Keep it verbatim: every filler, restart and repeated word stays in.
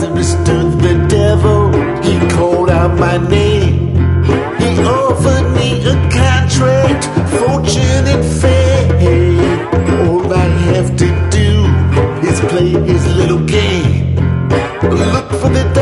Mister the Devil, he called out my name. He offered me a contract, fortune and fame. All I have to do is play his little game. Look for the